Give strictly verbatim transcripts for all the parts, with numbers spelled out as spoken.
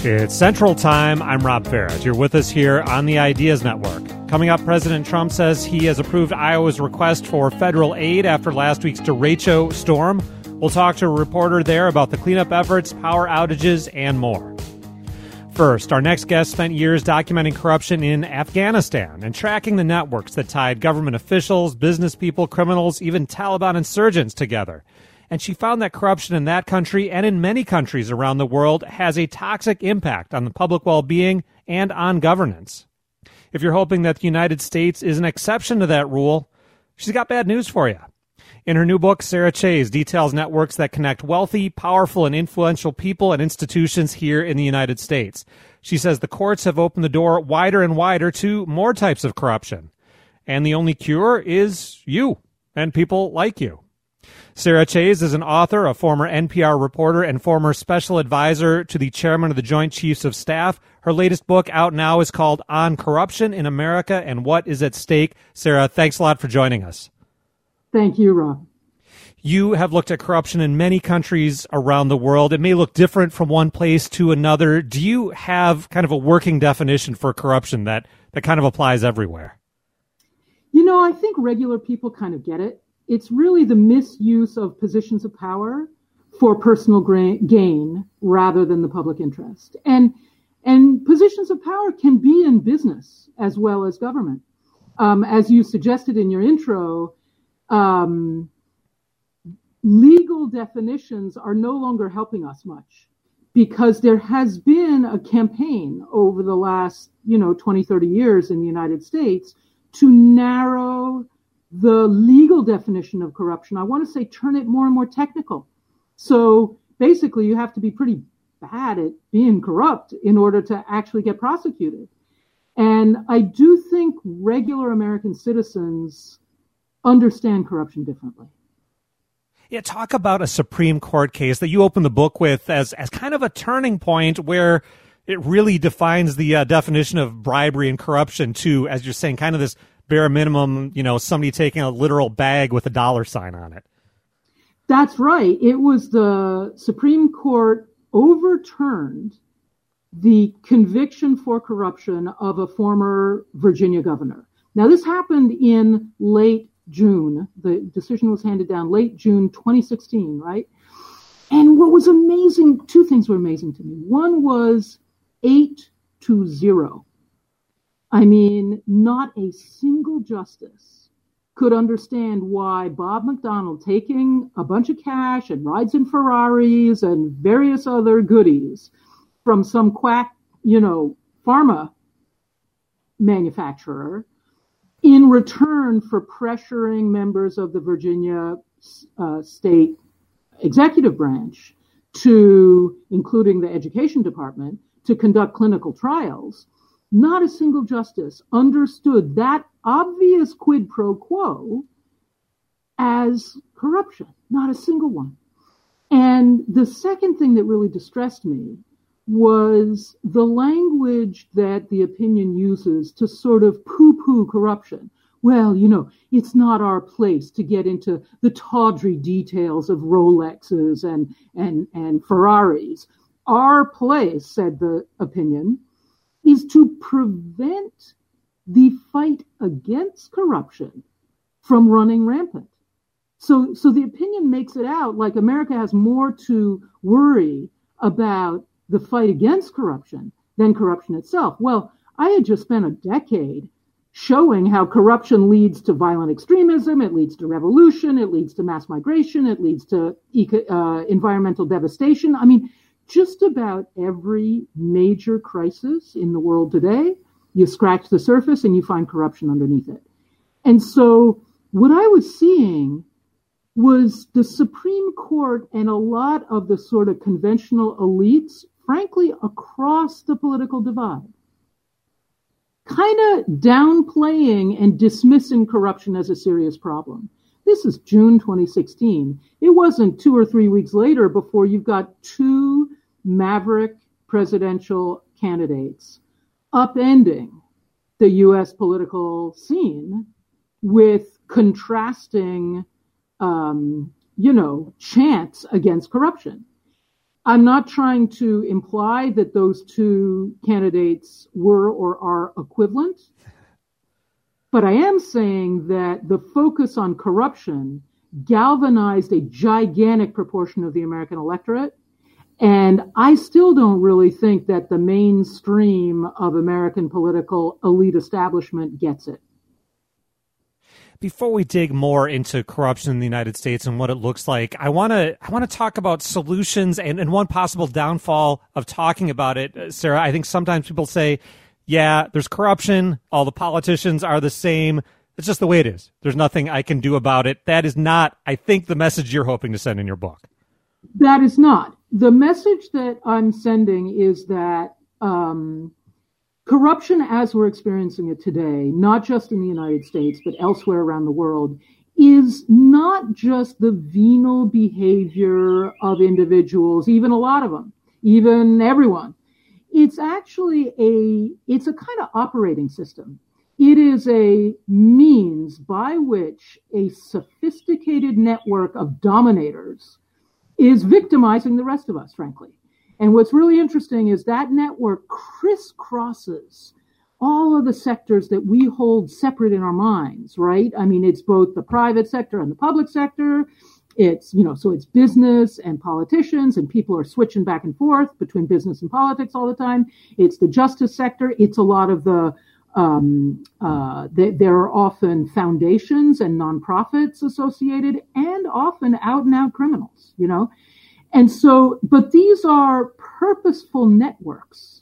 It's Central Time. I'm Rob Ferret. You're with us here on the Ideas Network. Coming up, President Trump says he has approved Iowa's request for federal aid after last week's derecho storm. We'll talk to a reporter there about the cleanup efforts, power outages, and more. First, our next guest spent years documenting corruption in Afghanistan and tracking the networks that tied government officials, business people, criminals, even Taliban insurgents together. And she found that corruption in that country and in many countries around the world has a toxic impact on the public well-being and on governance. If you're hoping that the United States is an exception to that rule, she's got bad news for you. In her new book, Sarah Chayes details networks that connect wealthy, powerful, and influential people and institutions here in the United States. She says the courts have opened the door wider and wider to more types of corruption. And the only cure is you and people like you. Sarah Chayes is an author, a former N P R reporter, and former special advisor to the chairman of the Joint Chiefs of Staff. Her latest book out now is called On Corruption in America and What is at Stake. Sarah, thanks a lot for joining us. Thank you, Rob. You have looked at corruption in many countries around the world. It may look different from one place to another. Do you have kind of a working definition for corruption that, that kind of applies everywhere? You know, I think regular people kind of get it. It's really the misuse of positions of power for personal gra- gain rather than the public interest. And and positions of power can be in business as well as government. Um, as you suggested in your intro, um, legal definitions are no longer helping us much because there has been a campaign over the last, you know, twenty, thirty years in the United States to narrow the legal definition of corruption. I want to say turn it more and more technical. So basically, you have to be pretty bad at being corrupt in order to actually get prosecuted. And I do think regular American citizens understand corruption differently. Yeah, talk about a Supreme Court case that you open the book with as, as kind of a turning point where it really defines the uh, definition of bribery and corruption to, as you're saying, kind of this bare minimum, you know, somebody taking a literal bag with a dollar sign on it. That's right. It was the Supreme Court overturned the conviction for corruption of a former Virginia governor. Now, this happened in late June. The decision was handed down late June twenty sixteen, right? And what was amazing, two things were amazing to me. One was eight to zero. I mean, not a single justice could understand why Bob McDonnell taking a bunch of cash and rides in Ferraris and various other goodies from some quack, you know, pharma manufacturer in return for pressuring members of the Virginia uh, state executive branch to, including the education department, to conduct clinical trials. Not a single justice understood that obvious quid pro quo as corruption. Not a single one. And the second thing that really distressed me was the language that the opinion uses to sort of poo-poo corruption. Well, you know, it's not our place to get into the tawdry details of Rolexes and, and, and Ferraris. Our place, said the opinion, is to prevent the fight against corruption from running rampant. So, so the opinion makes it out like America has more to worry about the fight against corruption than corruption itself. Well, I had just spent a decade showing how corruption leads to violent extremism, it leads to revolution, it leads to mass migration, it leads to eco, uh, environmental devastation. I mean, just about every major crisis in the world today, you scratch the surface and you find corruption underneath it. And so what I was seeing was the Supreme Court and a lot of the sort of conventional elites, frankly, across the political divide, kind of downplaying and dismissing corruption as a serious problem. This is June twenty sixteen. It wasn't two or three weeks later before you've got two maverick presidential candidates upending the U S political scene with contrasting, um, you know, chants against corruption. I'm not trying to imply that those two candidates were or are equivalent, but I am saying that the focus on corruption galvanized a gigantic proportion of the American electorate. And I still don't really think that the mainstream of American political elite establishment gets it. Before we dig more into corruption in the United States and what it looks like, I want to I want to talk about solutions and, and one possible downfall of talking about it. Uh, Sarah, I think sometimes people say, yeah, there's corruption. All the politicians are the same. It's just the way it is. There's nothing I can do about it. That is not, I think, the message you're hoping to send in your book. That is not. The message that I'm sending is that um, corruption as we're experiencing it today, not just in the United States, but elsewhere around the world, is not just the venal behavior of individuals, even a lot of them, even everyone. It's actually a, it's a kind of operating system. It is a means by which a sophisticated network of dominators is victimizing the rest of us, frankly. And what's really interesting is that network crisscrosses all of the sectors that we hold separate in our minds, right? I mean, it's both the private sector and the public sector. It's, you know, so it's business and politicians, and people are switching back and forth between business and politics all the time. It's the justice sector. It's a lot of the, um, uh, they, there are often foundations and nonprofits associated, and often out and out criminals, you know? And so, but these are purposeful networks.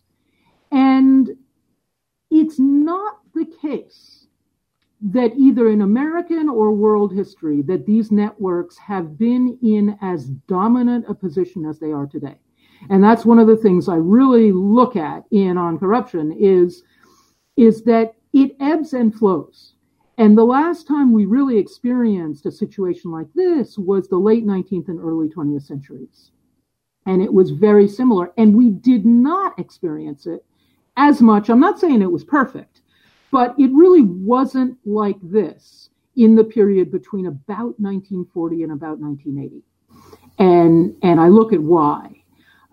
And it's not the case that either in American or world history that these networks have been in as dominant a position as they are today. And that's one of the things I really look at in On Corruption is, is that it ebbs and flows. And the last time we really experienced a situation like this was the late nineteenth and early twentieth centuries. And it was very similar. And we did not experience it as much. I'm not saying it was perfect, but it really wasn't like this in the period between about nineteen forty and about nineteen eighty. And, and I look at why.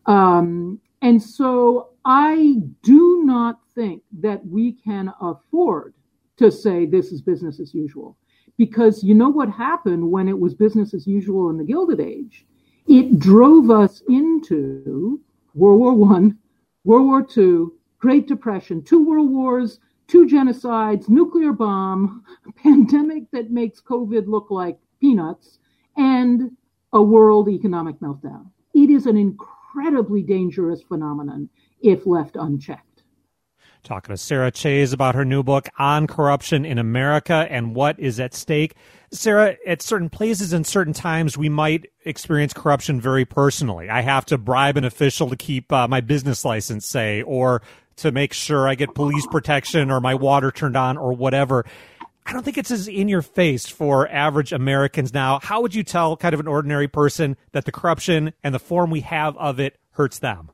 Um, and so I do not think that we can afford to say this is business as usual. Because you know what happened when it was business as usual in the Gilded Age? It drove us into World War One, World War Two, Great Depression, two world wars, two genocides, nuclear bomb, a pandemic that makes COVID look like peanuts, and a world economic meltdown. It is an incredibly dangerous phenomenon if left unchecked. Talking to Sarah Chayes about her new book, On Corruption in America and What is at Stake. Sarah, at certain places and certain times, we might experience corruption very personally. I have to bribe an official to keep uh, my business license, say, or to make sure I get police protection or my water turned on or whatever. I don't think it's as in your face for average Americans now. How would you tell kind of an ordinary person that the corruption and the form we have of it hurts them?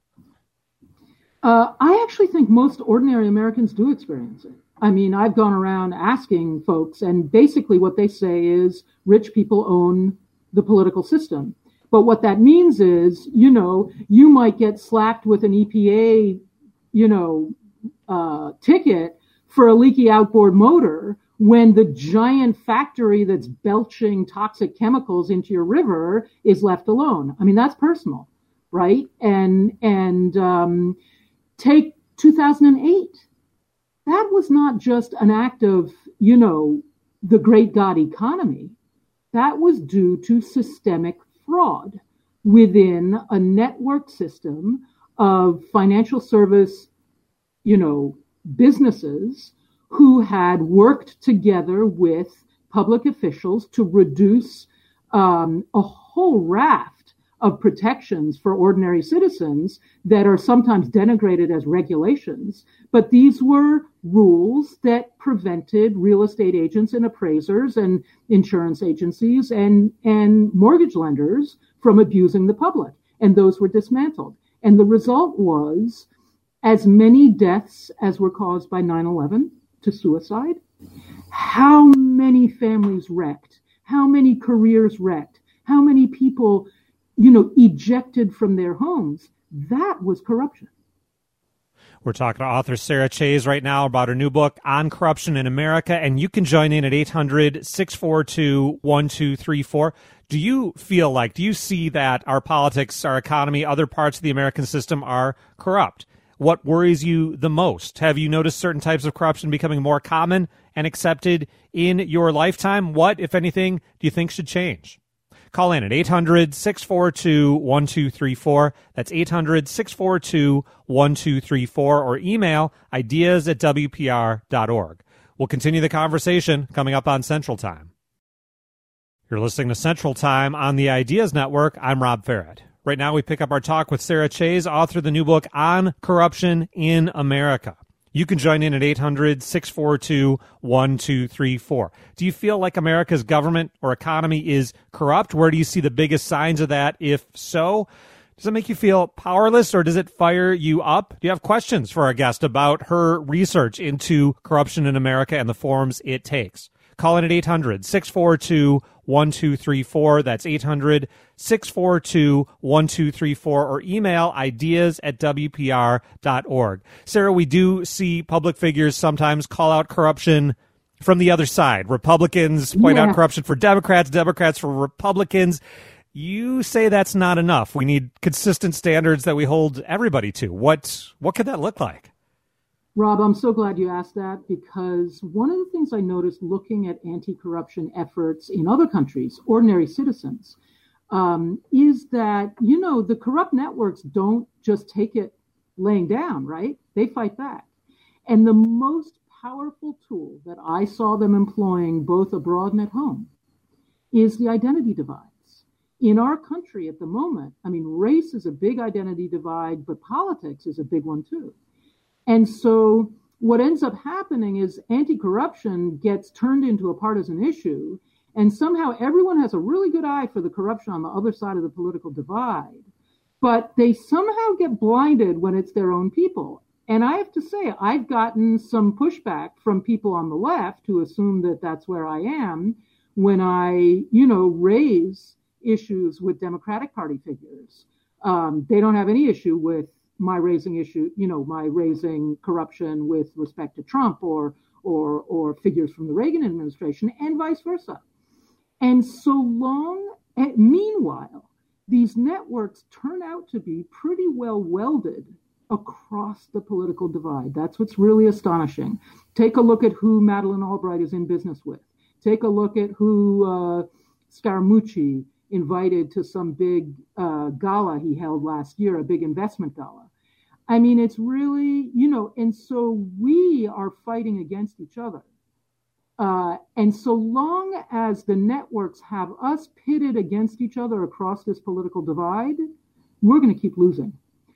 Uh, I actually think most ordinary Americans do experience it. I mean, I've gone around asking folks, and basically what they say is rich people own the political system. But what that means is, you know, you might get slapped with an E P A, you know, uh, ticket for a leaky outboard motor when the giant factory that's belching toxic chemicals into your river is left alone. I mean, that's personal, right? And, and, um, take two thousand eight. That was not just an act of, you know, the great God economy. That was due to systemic fraud within a network system of financial service, you know, businesses who had worked together with public officials to reduce um, a whole raft of protections for ordinary citizens that are sometimes denigrated as regulations. But these were rules that prevented real estate agents and appraisers and insurance agencies and, and mortgage lenders from abusing the public. And those were dismantled. And the result was as many deaths as were caused by nine eleven to suicide. How many families wrecked? How many careers wrecked? How many people you know, ejected from their homes. That was corruption. We're talking to author Sarah Chayes right now about her new book on corruption in America, and you can join in at eight hundred, six four two, one two three four. Do you feel like, do you see that our politics, our economy, other parts of the American system are corrupt? What worries you the most? Have you noticed certain types of corruption becoming more common and accepted in your lifetime? What, if anything, do you think should change? Call in at eight hundred, six four two, one two three four. That's eight hundred, six four two, one two three four, or email ideas at W P R dot org. We'll continue the conversation coming up on Central Time. You're listening to Central Time on the Ideas Network. I'm Rob Farrett. Right now we pick up our talk with Sarah Chayes, author of the new book on corruption in America. You can join in at eight hundred, six four two, one two three four. Do you feel like America's government or economy is corrupt? Where do you see the biggest signs of that? If so, does it make you feel powerless or does it fire you up? Do you have questions for our guest about her research into corruption in America and the forms it takes? Call in at eight hundred, six four two, one two three four. That's eight hundred, six four two, one two three four, or email ideas at W P R dot org. Sarah, we do see public figures sometimes call out corruption from the other side. Republicans point yeah. out corruption for Democrats, Democrats for Republicans. You say that's not enough. We need consistent standards that we hold everybody to. What, what could that look like? Rob, I'm so glad you asked that, because one of the things I noticed looking at anti-corruption efforts in other countries, ordinary citizens, um, is that, you know, the corrupt networks don't just take it laying down, right? They fight back. And the most powerful tool that I saw them employing both abroad and at home is the identity divides. In our country at the moment, I mean, race is a big identity divide, but politics is a big one too. And so what ends up happening is anti-corruption gets turned into a partisan issue, and somehow everyone has a really good eye for the corruption on the other side of the political divide, but they somehow get blinded when it's their own people. And I have to say, I've gotten some pushback from people on the left who assume that that's where I am when I, you know, raise issues with Democratic Party figures. Um, they don't have any issue with my raising issue, you know, my raising corruption with respect to Trump or or or figures from the Reagan administration, and vice versa. And so long, and meanwhile, these networks turn out to be pretty well welded across the political divide. That's what's really astonishing. Take a look at who Madeleine Albright is in business with. Take a look at who uh, Scaramucci invited to some big uh, gala he held last year, a big investment gala. I mean, it's really, you know, and so we are fighting against each other. Uh, and so long as the networks have us pitted against each other across this political divide, we're going to keep losing.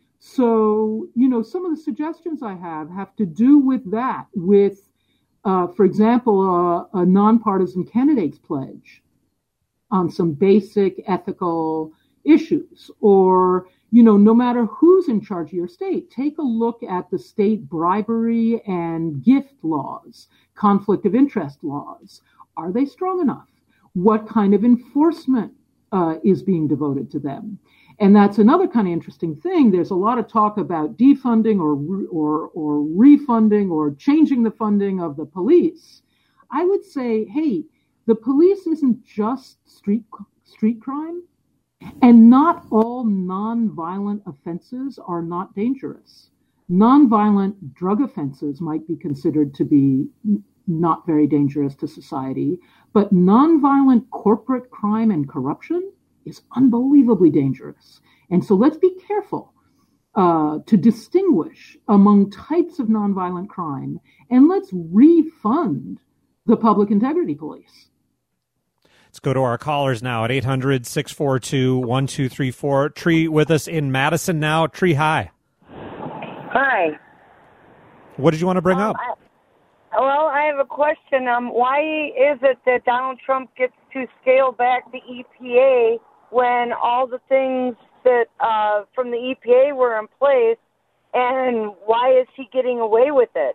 So, you know, some of the suggestions I have have to do with that, with, uh, for example, uh, a nonpartisan candidates pledge on some basic ethical issues, or, you know, no matter who's in charge of your state, take a look at the state bribery and gift laws, conflict of interest laws. Are they strong enough? What kind of enforcement uh, is being devoted to them? And that's another kind of interesting thing. There's a lot of talk about defunding or or or refunding or changing the funding of the police. I would say, hey, the police isn't just street street crime. And not all nonviolent offenses are not dangerous. Nonviolent drug offenses might be considered to be not very dangerous to society, but nonviolent corporate crime and corruption is unbelievably dangerous. And so let's be careful uh, to distinguish among types of nonviolent crime, and let's refund the public integrity police. Let's go to our callers now at eight hundred, six four two, one two three four. Tree with us in Madison now. Tree, hi. Hi. What did you want to bring um, up? I, well, I have a question. Um, why is it that Donald Trump gets to scale back the E P A when all the things that uh, from the E P A were in place, and why is he getting away with it?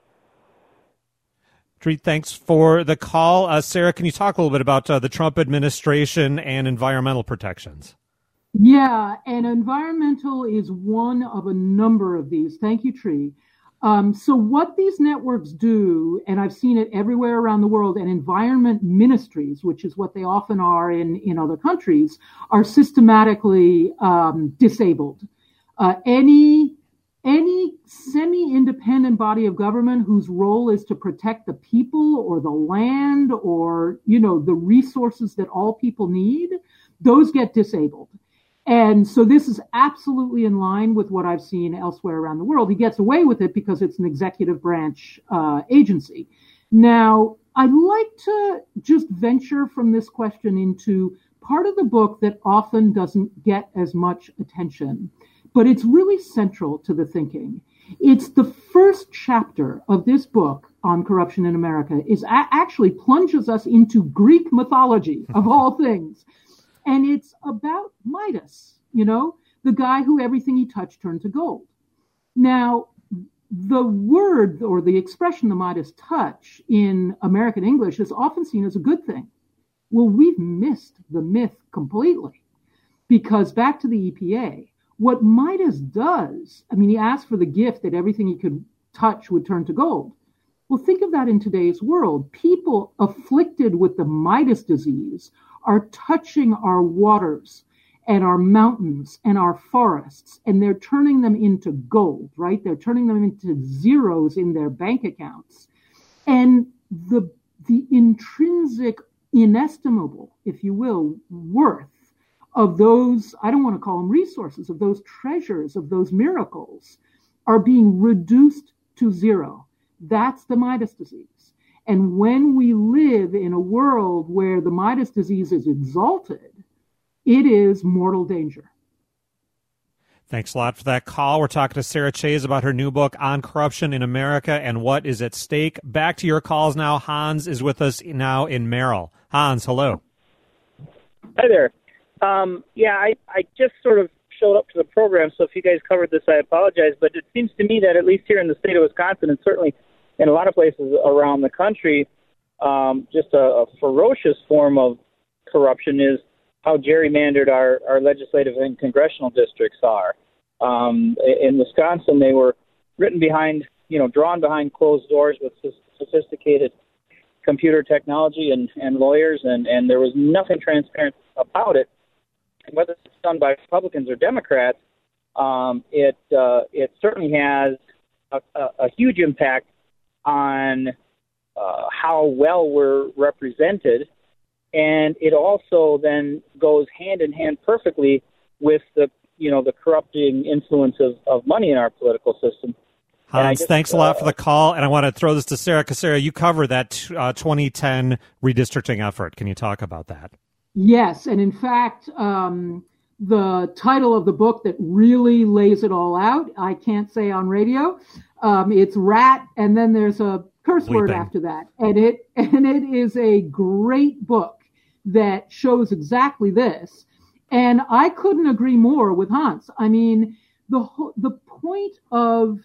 Treat, thanks for the call. Uh, Sarah, can you talk a little bit about uh, the Trump administration and environmental protections? Yeah, and environmental is one of a number of these. Thank you, Tree. Um, so what these networks do, and I've seen it everywhere around the world, and environment ministries, which is what they often are in, in other countries, are systematically um, disabled. Uh, any any semi-independent body of government whose role is to protect the people or the land or, you know, the resources that all people need, those get disabled. And so this is absolutely in line with what I've seen elsewhere around the world. He gets away with it because it's an executive branch uh, agency. Now, I'd like to just venture from this question into part of the book that often doesn't get as much attention, but it's really central to the thinking. It's the first chapter of this book on corruption in America is a- actually plunges us into Greek mythology, of all things. And it's about Midas, you know, the guy who everything he touched turned to gold. Now, the word or the expression the Midas touch in American English is often seen as a good thing. Well, we've missed the myth completely because back to the E P A, what Midas does, I mean, he asked for the gift that everything he could touch would turn to gold. Well, think of that in today's world. People afflicted with the Midas disease are touching our waters and our mountains and our forests, and they're turning them into gold, right? They're turning them into zeros in their bank accounts. And the, the intrinsic, inestimable, if you will, worth of those, I don't want to call them resources, of those treasures, of those miracles, are being reduced to zero. That's the Midas disease. And when we live in a world where the Midas disease is exalted, it is mortal danger. Thanks a lot for that call. We're talking to Sarah Chayes about her new book on corruption in America and what is at stake. Back to your calls now. Hans is with us now in Merrill. Hans, hello. Hi there. Um, yeah, I, I just sort of showed up to the program, so if you guys covered this, I apologize. But it seems to me that at least here in the state of Wisconsin, and certainly in a lot of places around the country, um, just a, a ferocious form of corruption is how gerrymandered our, our legislative and congressional districts are. Um, in Wisconsin, they were written behind, you know, drawn behind closed doors with sophisticated computer technology and, and lawyers, and, and there was nothing transparent about it. And whether it's done by Republicans or Democrats, um, it uh, it certainly has a, a, a huge impact on uh, how well we're represented, and it also then goes hand in hand perfectly with the you know the corrupting influence of, of money in our political system. Hans, just, thanks a lot uh, for the call, and I want to throw this to Sarah, because Sarah, you cover that uh, twenty ten redistricting effort. Can you talk about that? Yes, and in fact, um, the title of the book that really lays it all out, I can't say on radio. Um, it's Rat, and then there's a curse Bleeping. word after that, and it and it is a great book that shows exactly this. And I couldn't agree more with Hans. I mean, the whole, the point of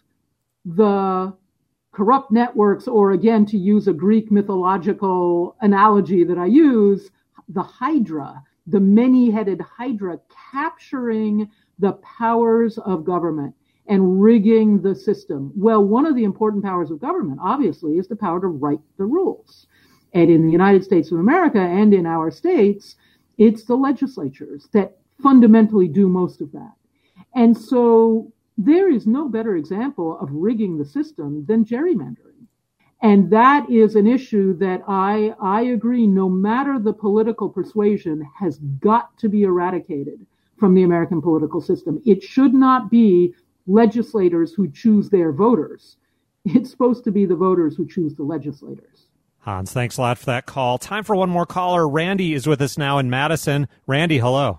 the corrupt networks, or again, to use a Greek mythological analogy that I use, the Hydra, the many-headed Hydra, capturing the powers of government and rigging the system. Well, one of the important powers of government, obviously, is the power to write the rules. And in the United States of America and in our states, it's the legislatures that fundamentally do most of that. And so there is no better example of rigging the system than gerrymandering. And that is an issue that I, I agree, no matter the political persuasion, has got to be eradicated from the American political system. It should not be legislators who choose their voters. It's supposed to be the voters who choose the legislators. Hans, thanks a lot for that call. Time for one more caller. Randy is with us now in Madison. Randy, hello.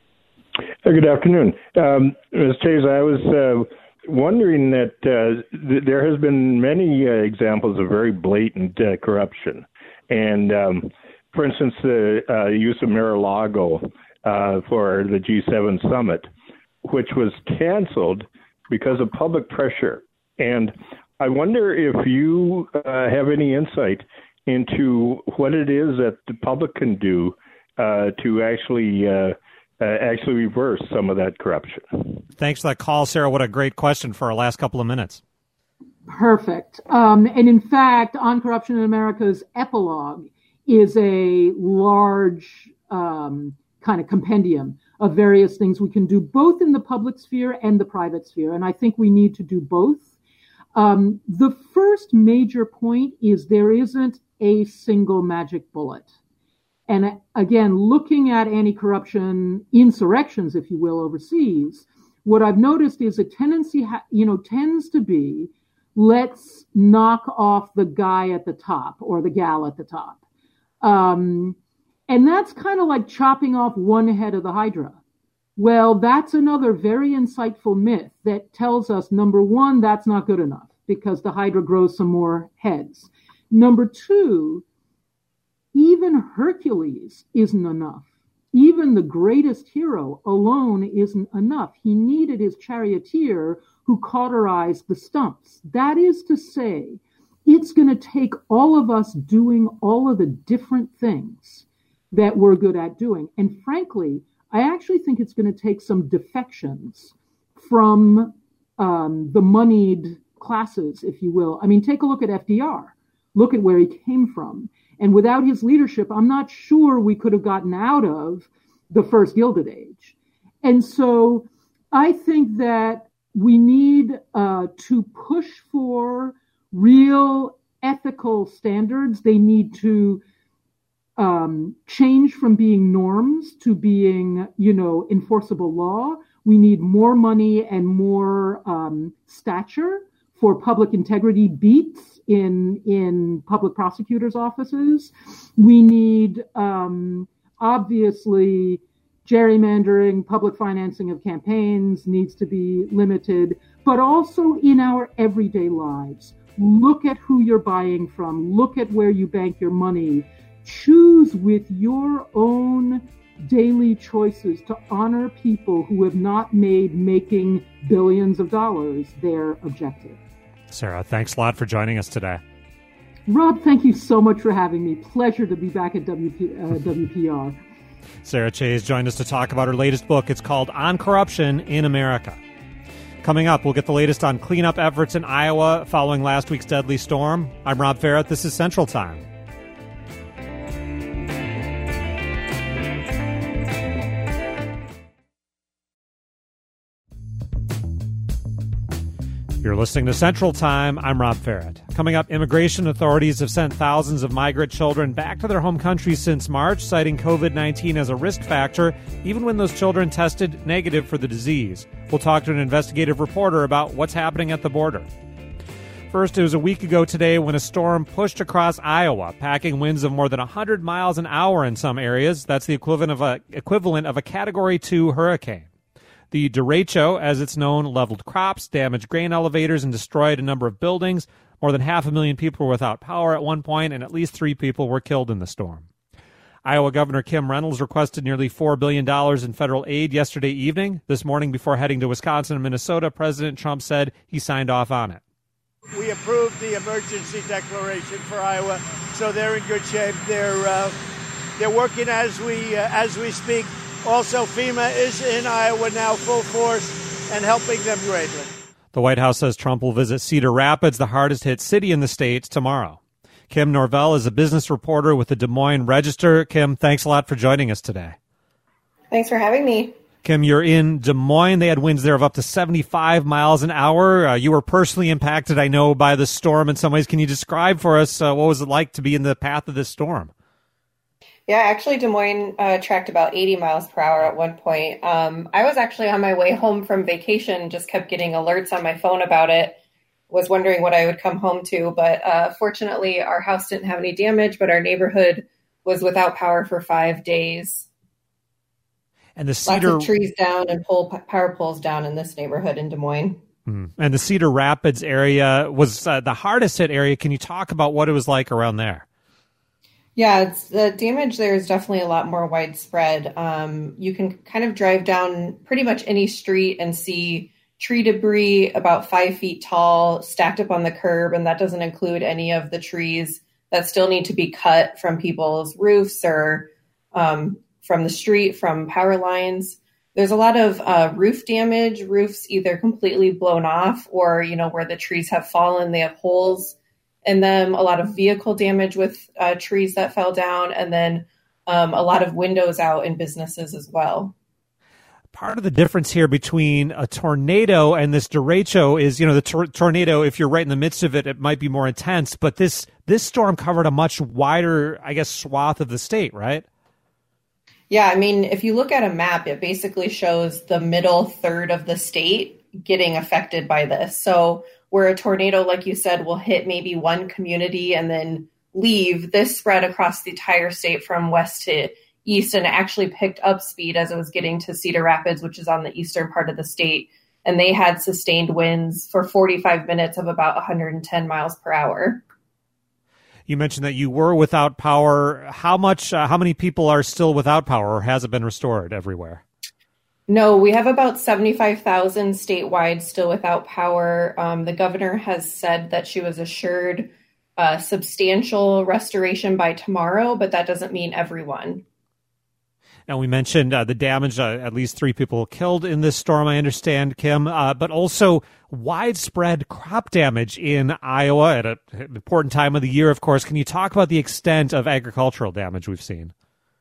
Good afternoon. Um, Miz Chayes, I was uh, wondering that uh, th- there has been many uh, examples of very blatant uh, corruption. And, um, for instance, the uh, use of Mar-a-Lago uh, for the G seven summit, which was canceled because of public pressure. And I wonder if you uh, have any insight into what it is that the public can do uh, to actually uh, uh, actually reverse some of that corruption. Thanks for that call, Sarah. What a great question for our last couple of minutes. Perfect. Um, and in fact, On Corruption in America's epilogue is a large um, kind of compendium of various things we can do, both in the public sphere and the private sphere. And I think we need to do both. Um, the first major point is there isn't a single magic bullet. And again, looking at anti-corruption insurrections, if you will, overseas, what I've noticed is a tendency, ha- you know, tends to be, let's knock off the guy at the top or the gal at the top. Um, and that's kind of like chopping off one head of the Hydra. Well, that's another very insightful myth that tells us, number one, that's not good enough because the Hydra grows some more heads. Number two, even Hercules isn't enough. Even the greatest hero alone isn't enough. He needed his charioteer who cauterized the stumps. That is to say, it's going to take all of us doing all of the different things that we're good at doing. And frankly, I actually think it's going to take some defections from um, the moneyed classes, if you will. I mean, take a look at F D R. Look at where he came from. And without his leadership, I'm not sure we could have gotten out of the first Gilded Age. And so I think that we need uh, to push for real ethical standards. They need to um, change from being norms to being, you know, enforceable law. We need more money and more um, stature for public integrity beats in in public prosecutors' offices. We need, um, obviously, gerrymandering, public financing of campaigns needs to be limited, but also in our everyday lives. Look at who you're buying from. Look at where you bank your money. Choose with your own daily choices to honor people who have not made making billions of dollars their objective. Sarah, thanks a lot for joining us today. Rob, thank you so much for having me. Pleasure to be back at W P, uh, W P R. Sarah Chayes joined us to talk about her latest book. It's called On Corruption in America. Coming up, we'll get the latest on cleanup efforts in Iowa following last week's deadly storm. I'm Rob Ferrett. This is Central Time. You're listening to Central Time. I'm Rob Ferrett. Coming up, immigration authorities have sent thousands of migrant children back to their home countries since March, citing covid nineteen as a risk factor, even when those children tested negative for the disease. We'll talk to an investigative reporter about what's happening at the border. First, it was a week ago today when a storm pushed across Iowa, packing winds of more than one hundred miles an hour in some areas. That's the equivalent of a, equivalent of a Category two hurricane. The derecho, as it's known, leveled crops, damaged grain elevators, and destroyed a number of buildings. More than half a million people were without power at one point, and at least three people were killed in the storm. Iowa Governor Kim Reynolds requested nearly four billion dollars in federal aid yesterday evening. This morning, before heading to Wisconsin and Minnesota, President Trump said he signed off on it. We approved the emergency declaration for Iowa, so they're in good shape. They're uh, they're working as we uh, as we speak. Also, FEMA is in Iowa now, full force, and helping them greatly. The White House says Trump will visit Cedar Rapids, the hardest-hit city in the state, tomorrow. Kim Norvell is a business reporter with the Des Moines Register. Kim, thanks a lot for joining us today. Thanks for having me. Kim, you're in Des Moines. They had winds there of up to seventy-five miles an hour. Uh, you were personally impacted, I know, by the storm in some ways. Can you describe for us uh, what was it like to be in the path of this storm? Yeah, actually, Des Moines uh, tracked about eighty miles per hour at one point. Um, I was actually on my way home from vacation, just kept getting alerts on my phone about it, was wondering what I would come home to. But uh, fortunately, our house didn't have any damage, but our neighborhood was without power for five days. And the Cedar... Lots of trees down and pole, power poles down in this neighborhood in Des Moines. Mm. And the Cedar Rapids area was uh, the hardest hit area. Can you talk about what it was like around there? Yeah, it's, the damage there is definitely a lot more widespread. Um, you can kind of drive down pretty much any street and see tree debris about five feet tall stacked up on the curb, and that doesn't include any of the trees that still need to be cut from people's roofs or um, from the street, from power lines. There's a lot of uh, roof damage, roofs either completely blown off or, you know, where the trees have fallen, they have holes in them, a lot of vehicle damage with uh, trees that fell down, and then um, a lot of windows out in businesses as well. Part of the difference here between a tornado and this derecho is, you know, the tor- tornado, if you're right in the midst of it, it might be more intense, but this this storm covered a much wider, I guess, swath of the state, right? Yeah, I mean, if you look at a map, it basically shows the middle third of the state getting affected by this. So where a tornado, like you said, will hit maybe one community and then leave, this spread across the entire state from west to east, and it actually picked up speed as it was getting to Cedar Rapids, which is on the eastern part of the state. And they had sustained winds for forty-five minutes of about one hundred ten miles per hour. You mentioned that you were without power. How much, uh, how many people are still without power, or has it been restored everywhere? No, we have about seventy-five thousand statewide still without power. Um, the governor has said that she was assured uh, substantial restoration by tomorrow, but that doesn't mean everyone. Now, we mentioned uh, the damage, uh, at least three people killed in this storm, I understand, Kim, uh, but also widespread crop damage in Iowa at an important time of the year, of course. Can you talk about the extent of agricultural damage we've seen?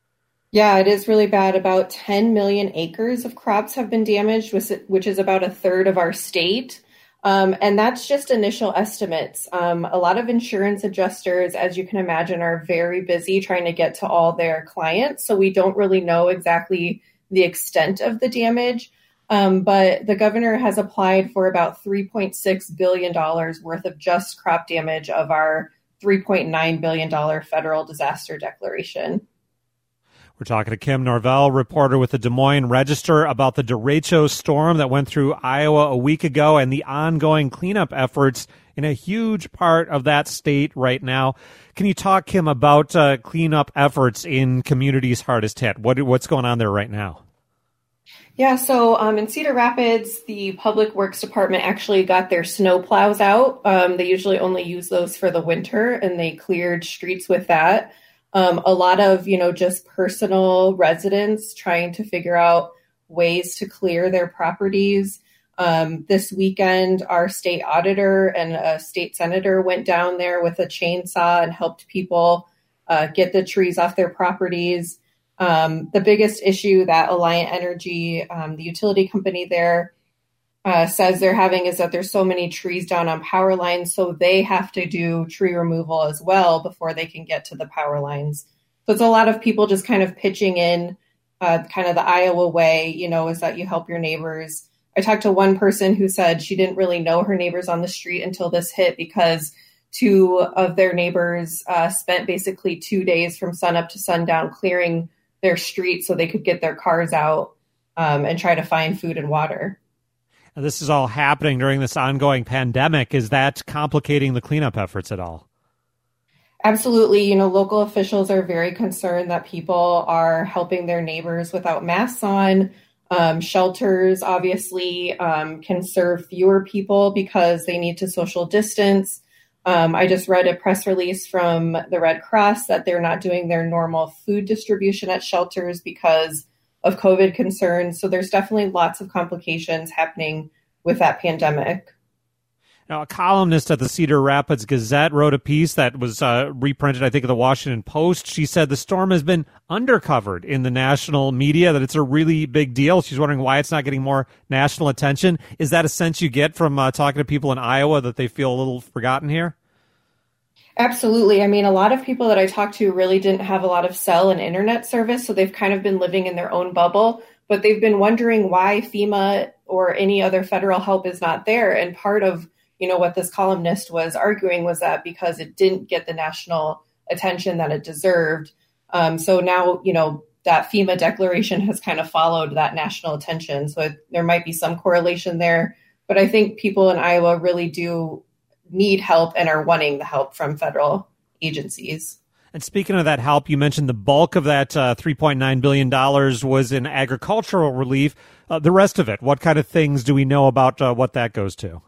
Yeah, it is really bad. About ten million acres of crops have been damaged, which is about a third of our state. Um, and that's just initial estimates. Um, a lot of insurance adjusters, as you can imagine, are very busy trying to get to all their clients. So we don't really know exactly the extent of the damage. Um, but the governor has applied for about three point six billion dollars worth of just crop damage of our three point nine billion dollars federal disaster declaration. We're talking to Kim Norvell, reporter with the Des Moines Register, about the derecho storm that went through Iowa a week ago and the ongoing cleanup efforts in a huge part of that state right now. Can you talk, Kim, about uh, cleanup efforts in communities hardest hit? What, what's going on there right now? Yeah, so um, in Cedar Rapids, the Public Works Department actually got their snow plows out. Um, they usually only use those for the winter, and they cleared streets with that. Um, a lot of, you know, just personal residents trying to figure out ways to clear their properties. Um, this weekend, our state auditor and a state senator went down there with a chainsaw and helped people uh, get the trees off their properties. Um, the biggest issue that Alliant Energy, um, the utility company there, uh, says they're having is that there's so many trees down on power lines, so they have to do tree removal as well before they can get to the power lines. So it's a lot of people just kind of pitching in, uh, kind of the Iowa way, you know, is that you help your neighbors. I talked to one person who said she didn't really know her neighbors on the street until this hit because two of their neighbors uh, spent basically two days from sunup to sundown clearing their street so they could get their cars out um, and try to find food and water. And this is all happening during this ongoing pandemic. Is that complicating the cleanup efforts at all? Absolutely. You know, local officials are very concerned that people are helping their neighbors without masks on. Um, shelters obviously um, can serve fewer people because they need to social distance. Um, I just read a press release from the Red Cross that they're not doing their normal food distribution at shelters because of COVID concerns. So there's definitely lots of complications happening with that pandemic. Now, a columnist at the Cedar Rapids Gazette wrote a piece that was uh, reprinted, I think, in the Washington Post. She said the storm has been undercovered in the national media, that it's a really big deal. She's wondering why it's not getting more national attention. Is that a sense you get from uh, talking to people in Iowa, that they feel a little forgotten here? Absolutely. I mean, a lot of people that I talked to really didn't have a lot of cell and internet service, so they've kind of been living in their own bubble, but they've been wondering why FEMA or any other federal help is not there. And part of, you know, what this columnist was arguing was that because it didn't get the national attention that it deserved. Um, so now, you know, that FEMA declaration has kind of followed that national attention. So it, there might be some correlation there, but I think people in Iowa really do need help and are wanting the help from federal agencies. And speaking of that help, you mentioned the bulk of that uh, three point nine billion dollars was in agricultural relief. Uh, the rest of it, what kind of things do we know about uh, what that goes to?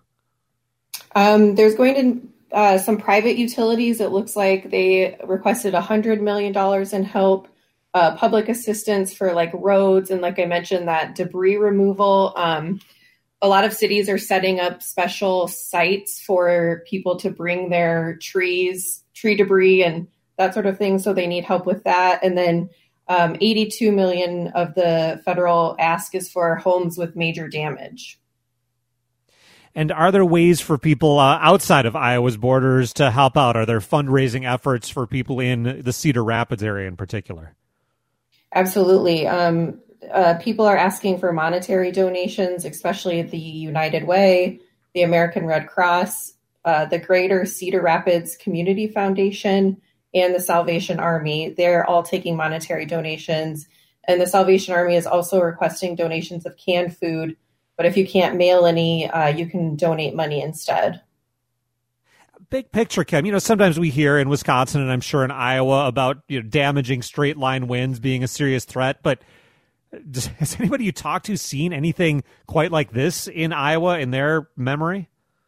Um, there's going to uh, some private utilities. It looks like they requested one hundred million dollars in help. uh, public assistance for like roads. And like I mentioned, that debris removal. Um, a lot of cities are setting up special sites for people to bring their trees, tree debris and that sort of thing. So they need help with that. And then um, eighty-two million of the federal ask is for homes with major damage. And are there ways for people uh, outside of Iowa's borders to help out? Are there fundraising efforts for people in the Cedar Rapids area in particular? Absolutely. Um, uh, people are asking for monetary donations, especially the United Way, the American Red Cross, uh, the Greater Cedar Rapids Community Foundation, and the Salvation Army. They're all taking monetary donations. And the Salvation Army is also requesting donations of canned food. But if you can't mail any, uh, you can donate money instead. Big picture, Kim. You know, sometimes we hear in Wisconsin and I'm sure in Iowa about, you know, damaging straight line winds being a serious threat. But does, has anybody you talk to seen anything quite like this in Iowa in their memory?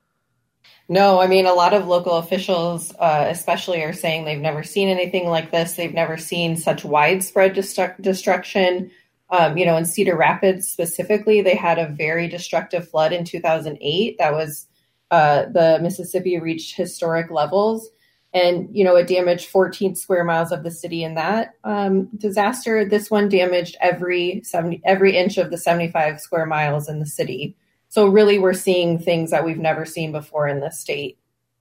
No, I mean, a lot of local officials uh, especially are saying they've never seen anything like this. They've never seen such widespread destru- destruction. Um, you know, in Cedar Rapids specifically, they had a very destructive flood in two thousand eight. That was uh, the Mississippi reached historic levels. And, you know, it damaged fourteen square miles of the city in that um, disaster. This one damaged every seventy, every inch of the seventy-five square miles in the city. So really, we're seeing things that we've never seen before in this state.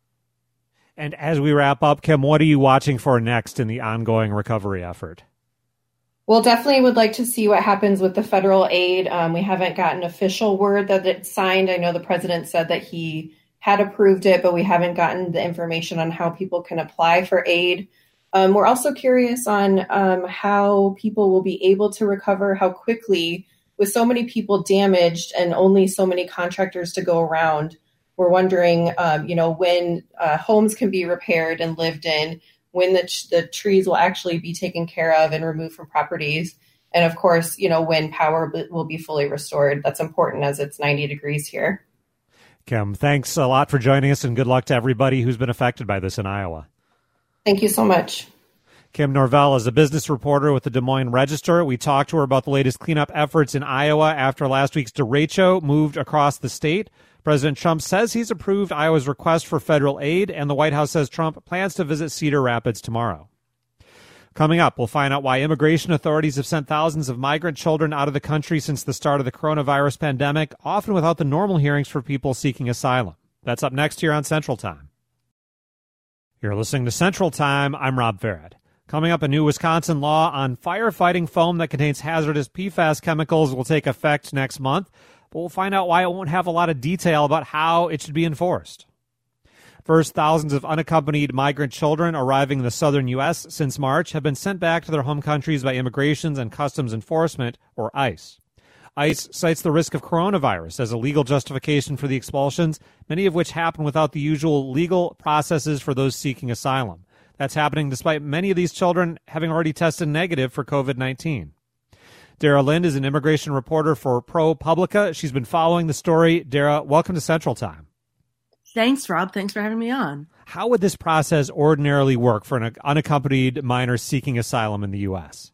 And as we wrap up, Kim, what are you watching for next in the ongoing recovery effort? Well, definitely would like to see what happens with the federal aid. Um, we haven't gotten official word that it's signed. I know the president said that he had approved it, but we haven't gotten the information on how people can apply for aid. Um, we're also curious on um, how people will be able to recover, how quickly, with so many people damaged and only so many contractors to go around. We're wondering, um, you know, when uh, homes can be repaired and lived in, when the, the trees will actually be taken care of and removed from properties. And of course, you know, when power will be fully restored. That's important as it's ninety degrees here. Kim, thanks a lot for joining us and good luck to everybody who's been affected by this in Iowa. Thank you so much. Kim Norvell is a business reporter with the Des Moines Register. We talked to her about the latest cleanup efforts in Iowa after last week's derecho moved across the state. President Trump says he's approved Iowa's request for federal aid, and the White House says Trump plans to visit Cedar Rapids tomorrow. Coming up, we'll find out why immigration authorities have sent thousands of migrant children out of the country since the start of the coronavirus pandemic, often without the normal hearings for people seeking asylum. That's up next here on Central Time. You're listening to Central Time. I'm Rob Farrett. Coming up, a new Wisconsin law on firefighting foam that contains hazardous P FAS chemicals will take effect next month. But we'll find out why it won't have a lot of detail about how it should be enforced. First, thousands of unaccompanied migrant children arriving in the southern U S since March have been sent back to their home countries by Immigration and Customs Enforcement, or ICE. ICE cites the risk of coronavirus as a legal justification for the expulsions, many of which happen without the usual legal processes for those seeking asylum. That's happening despite many of these children having already tested negative for covid nineteen. Dara Lind is an immigration reporter for ProPublica. She's been following the story. Dara, welcome to Central Time. Thanks, Rob. Thanks for having me on. How would this process ordinarily work for an unaccompanied minor seeking asylum in the U S?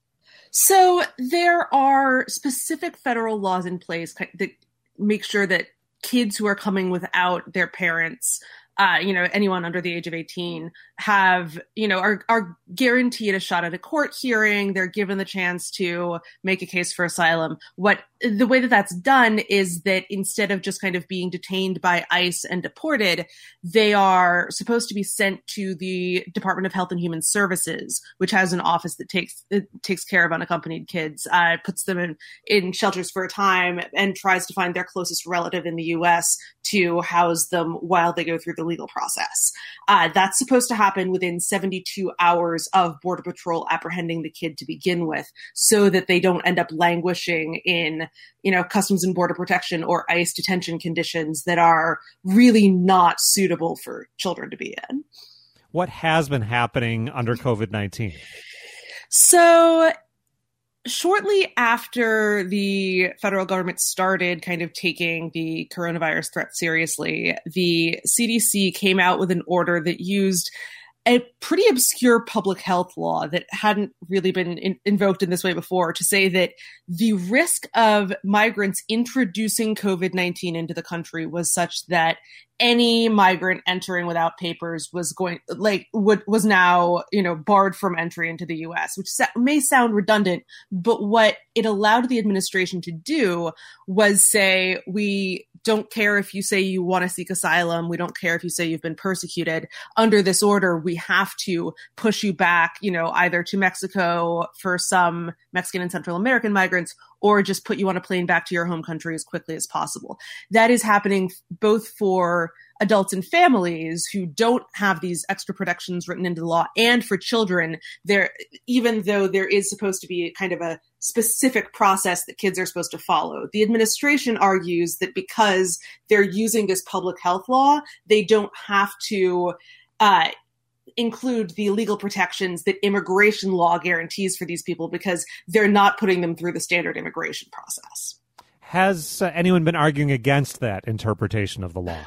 So there are specific federal laws in place that make sure that kids who are coming without their parents, uh, you know, anyone under the age of eighteen, have, you know, are, are guaranteed a shot at a court hearing. They're given the chance to make a case for asylum. What the way that that's done is that instead of just kind of being detained by ICE and deported, they are supposed to be sent to the Department of Health and Human Services, which has an office that takes it takes care of unaccompanied kids, uh, puts them in, in shelters for a time, and tries to find their closest relative in the U S to house them while they go through the legal process. Uh, that's supposed to happen within seventy-two hours of Border Patrol apprehending the kid to begin with, so that they don't end up languishing in, you know, Customs and Border Protection or ICE detention conditions that are really not suitable for children to be in. What has been happening under covid nineteen? So shortly after the federal government started kind of taking the coronavirus threat seriously, the C D C came out with an order that used a pretty obscure public health law that hadn't really been in, invoked in this way before, to say that the risk of migrants introducing COVID nineteen into the country was such that any migrant entering without papers was going like would was now, you know, barred from entry into the U S, which sa- may sound redundant, but what it allowed the administration to do was say, we don't care if you say you want to seek asylum. We don't care if you say you've been persecuted. Under this order, we have to push you back, you know, either to Mexico for some Mexican and Central American migrants, or just put you on a plane back to your home country as quickly as possible. That is happening both for adults and families who don't have these extra protections written into the law, and for children. There, even though there is supposed to be kind of a specific process that kids are supposed to follow, the administration argues that because they're using this public health law, they don't have to uh, include the legal protections that immigration law guarantees for these people, because they're not putting them through the standard immigration process. Has uh, anyone been arguing against that interpretation of the law?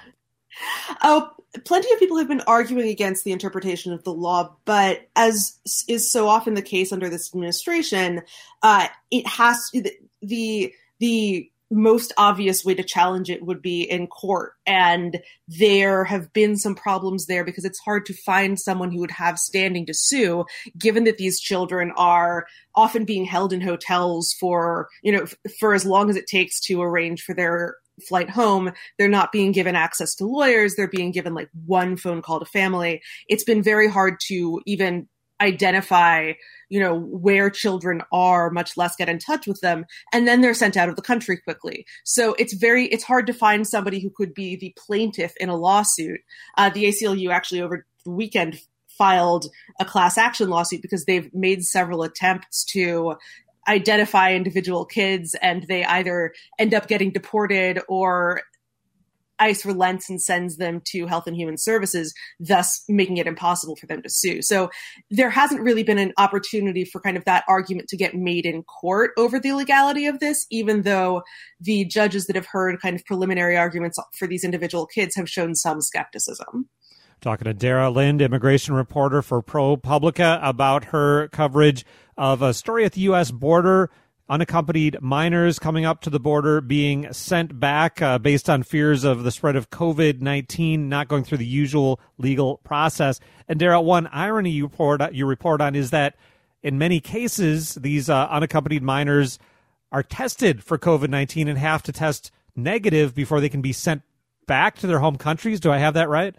Oh, plenty of people have been arguing against the interpretation of the law, but as is so often the case under this administration, uh, it has the the most obvious way to challenge it would be in court. And there have been some problems there because it's hard to find someone who would have standing to sue, given that these children are often being held in hotels for, you know, for as long as it takes to arrange for their flight home. They're not being given access to lawyers. They're being given like one phone call to family. It's been very hard to even identify, you know, where children are, much less get in touch with them. And then they're sent out of the country quickly. So it's very, it's hard to find somebody who could be the plaintiff in a lawsuit. Uh, the A C L U actually over the weekend filed a class action lawsuit because they've made several attempts to identify individual kids, and they either end up getting deported or ICE relents and sends them to Health and Human Services, thus making it impossible for them to sue. So there hasn't really been an opportunity for kind of that argument to get made in court over the legality of this, even though the judges that have heard kind of preliminary arguments for these individual kids have shown some skepticism. Talking to Dara Lind, immigration reporter for ProPublica, about her coverage of a story at the U S border, unaccompanied minors coming up to the border being sent back uh, based on fears of the spread of COVID nineteen, not going through the usual legal process. And Dara, one irony you report, you report on is that in many cases, these uh, unaccompanied minors are tested for COVID nineteen and have to test negative before they can be sent back to their home countries. Do I have that right?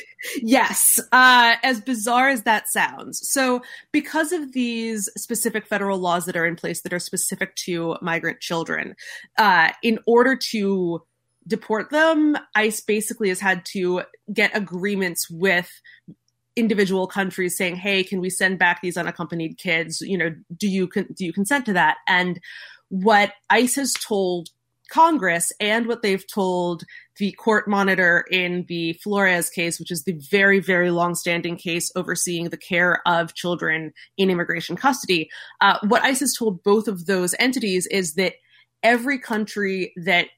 Yes, uh, as bizarre as that sounds. So because of these specific federal laws that are in place that are specific to migrant children, uh, in order to deport them, ICE basically has had to get agreements with individual countries saying, hey, can we send back these unaccompanied kids? You know, do you con- do you consent to that? And what ICE has told Congress, and what they've told the court monitor in the Flores case, which is the very, very long-standing case overseeing the care of children in immigration custody, uh, what ICE has told both of those entities is that every country that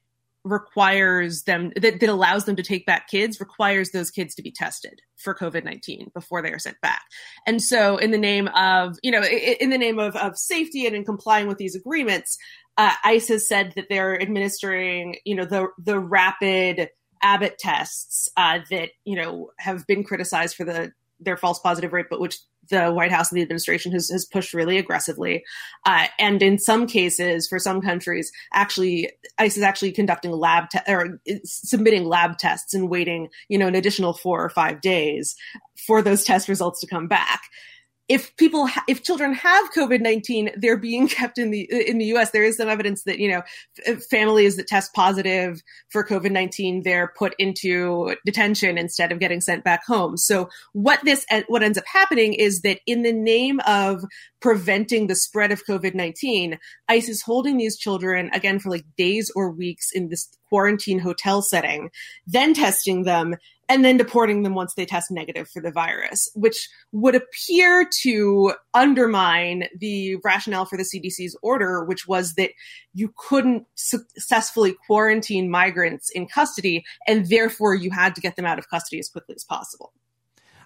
requires them, that, that allows them to take back kids, requires those kids to be tested for COVID nineteen before they are sent back. And so in the name of, you know, in the name of, of safety and in complying with these agreements, Uh, ICE has said that they're administering, you know, the the rapid Abbott tests uh, that, you know, have been criticized for the their false positive rate, but which the White House and the administration has, has pushed really aggressively. Uh, and in some cases, for some countries, actually, ICE is actually conducting lab te- or submitting lab tests and waiting, you know, an additional four or five days for those test results to come back. If people, ha- if children have COVID nineteen, they're being kept in the in the U S. There is some evidence that, you know, f- families that test positive for COVID nineteen, they're put into detention instead of getting sent back home. So what this what ends up happening is that in the name of preventing the spread of COVID nineteen, ICE is holding these children again for like days or weeks in this quarantine hotel setting, then testing them, and then deporting them once they test negative for the virus, which would appear to undermine the rationale for the C D C's order, which was that you couldn't successfully quarantine migrants in custody, and therefore you had to get them out of custody as quickly as possible.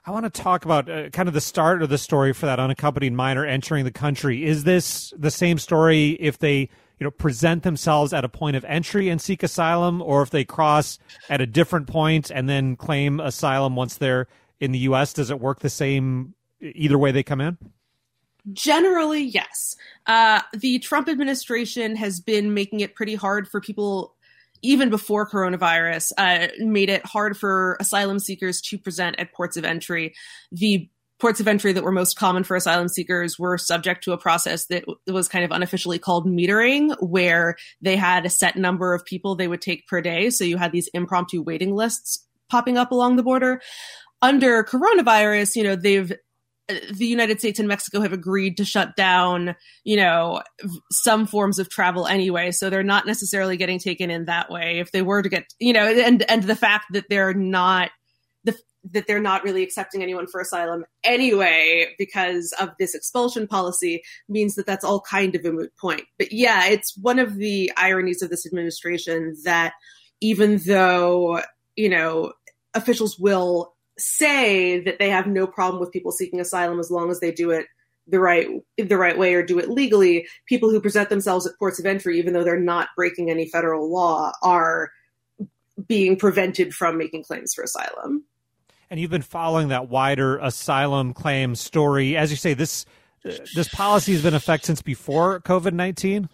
I want to talk about uh, kind of the start of the story for that unaccompanied minor entering the country. Is this the same story if they, you know, present themselves at a point of entry and seek asylum, or if they cross at a different point and then claim asylum once they're in the U S? Does it work the same either way they come in? Generally, yes. Uh, the Trump administration has been making it pretty hard for people, even before coronavirus, uh, made it hard for asylum seekers to present at ports of entry. The ports of entry that were most common for asylum seekers were subject to a process that was kind of unofficially called metering, where they had a set number of people they would take per day. So you had these impromptu waiting lists popping up along the border. Under coronavirus, you know, they've the United States and Mexico have agreed to shut down, you know, some forms of travel anyway. So they're not necessarily getting taken in that way. If they were to get, you know, and, and the fact that they're not, the, that they're not really accepting anyone for asylum anyway, because of this expulsion policy, means that that's all kind of a moot point. But yeah, it's one of the ironies of this administration that even though, you know, officials will say that they have no problem with people seeking asylum as long as they do it the right the right way or do it legally, people who present themselves at ports of entry, even though they're not breaking any federal law, are being prevented from making claims for asylum. And you've been following that wider asylum claim story. As you say, this uh, this policy has been in effect since before COVID nineteen?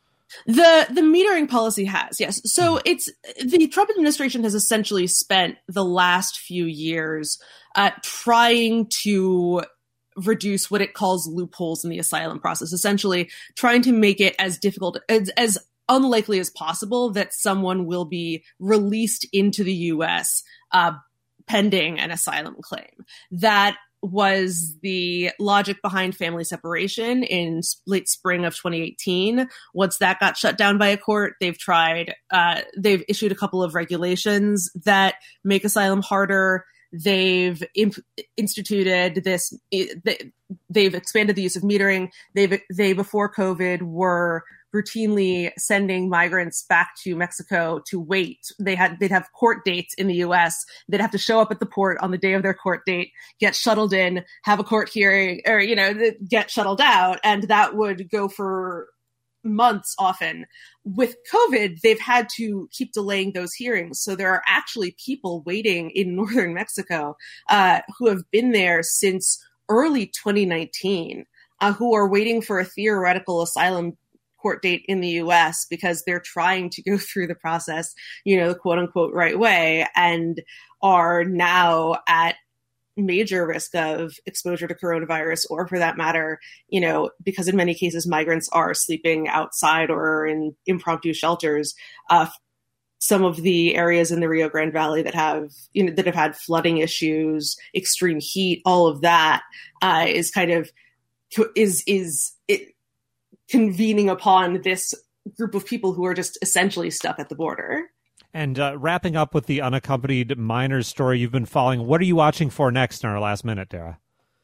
The the metering policy has, yes. So it's the Trump administration has essentially spent the last few years uh, trying to reduce what it calls loopholes in the asylum process, essentially trying to make it as difficult, as, as unlikely as possible that someone will be released into the U S uh, pending an asylum claim. That was the logic behind family separation in late spring of twenty eighteen. Once that got shut down by a court, they've tried, uh, they've issued a couple of regulations that make asylum harder. They've imp- instituted this, they've expanded the use of metering. They've, they, before COVID, were routinely sending migrants back to Mexico to wait. They had, they'd have court dates in the U S. They'd have to show up at the port on the day of their court date, get shuttled in, have a court hearing, or, you know, get shuttled out. And that would go for months often. With COVID, they've had to keep delaying those hearings. So there are actually people waiting in northern Mexico uh, who have been there since early twenty nineteen, uh, who are waiting for a theoretical asylum court date in the U S because they're trying to go through the process, you know, the quote unquote right way, and are now at major risk of exposure to coronavirus, or for that matter, you know, because in many cases migrants are sleeping outside or in impromptu shelters. Uh, some of the areas in the Rio Grande Valley that have, you know, that have had flooding issues, extreme heat, all of that uh, is kind of is is it, convening upon this group of people who are just essentially stuck at the border. And uh, wrapping up with the unaccompanied minors story you've been following, what are you watching for next in our last minute, Dara?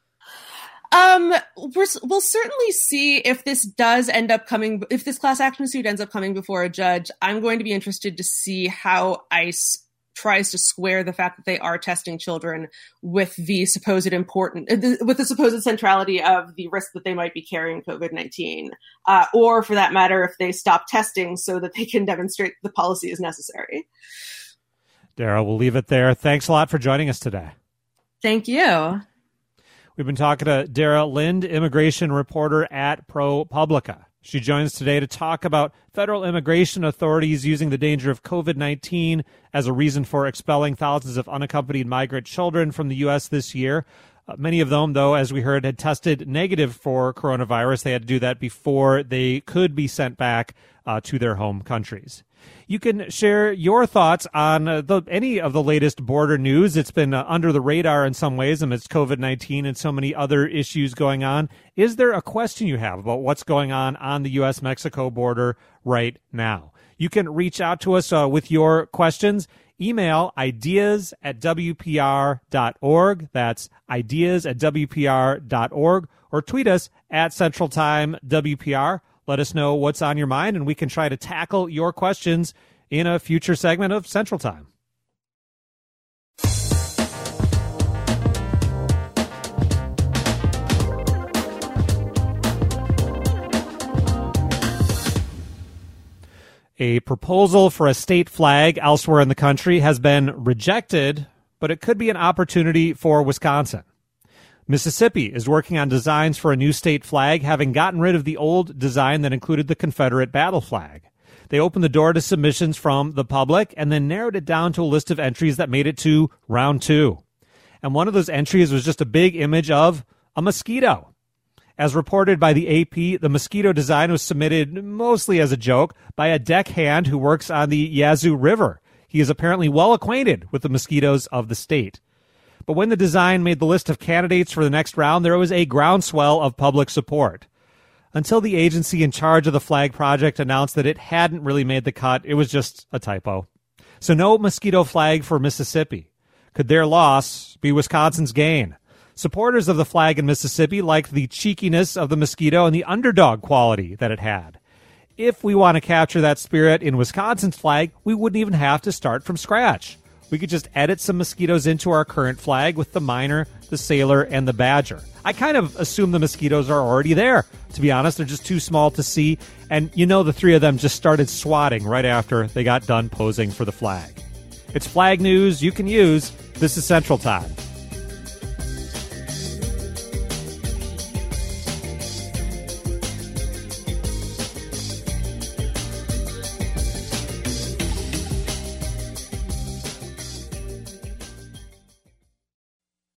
Um, we're, we'll certainly see if this does end up coming, if this class action suit ends up coming before a judge. I'm going to be interested to see how ICE tries to square the fact that they are testing children with the supposed important, with the supposed centrality of the risk that they might be carrying COVID nineteen, uh, or for that matter, if they stop testing so that they can demonstrate the policy is necessary. Dara, we'll leave it there. Thanks a lot for joining us today. Thank you. We've been talking to Dara Lind, immigration reporter at ProPublica. She joins today to talk about federal immigration authorities using the danger of COVID nineteen as a reason for expelling thousands of unaccompanied migrant children from the U S this year. Uh, many of them, though, as we heard, had tested negative for coronavirus. They had to do that before they could be sent back uh, to their home countries. You can share your thoughts on uh, the, any of the latest border news. It's been uh, under the radar in some ways amidst COVID nineteen and so many other issues going on. Is there a question you have about what's going on on the U S Mexico border right now? You can reach out to us uh, with your questions. Email ideas at W P R dot org. That's ideas at W P R dot org. Or tweet us at Central Time W P R. Let us know what's on your mind, and we can try to tackle your questions in a future segment of Central Time. A proposal for a state flag elsewhere in the country has been rejected, but it could be an opportunity for Wisconsin. Mississippi is working on designs for a new state flag, having gotten rid of the old design that included the Confederate battle flag. They opened the door to submissions from the public and then narrowed it down to a list of entries that made it to round two. And one of those entries was just a big image of a mosquito. As reported by the A P, the mosquito design was submitted mostly as a joke by a deckhand who works on the Yazoo River. He is apparently well acquainted with the mosquitoes of the state. But when the design made the list of candidates for the next round, there was a groundswell of public support. Until the agency in charge of the flag project announced that it hadn't really made the cut, it was just a typo. So no mosquito flag for Mississippi. Could their loss be Wisconsin's gain? Supporters of the flag in Mississippi liked the cheekiness of the mosquito and the underdog quality that it had. If we want to capture that spirit in Wisconsin's flag, we wouldn't even have to start from scratch. We could just edit some mosquitoes into our current flag with the miner, the sailor, and the badger. I kind of assume the mosquitoes are already there. To be honest, they're just too small to see. And you know the three of them just started swatting right after they got done posing for the flag. It's flag news you can use. This is Central Time.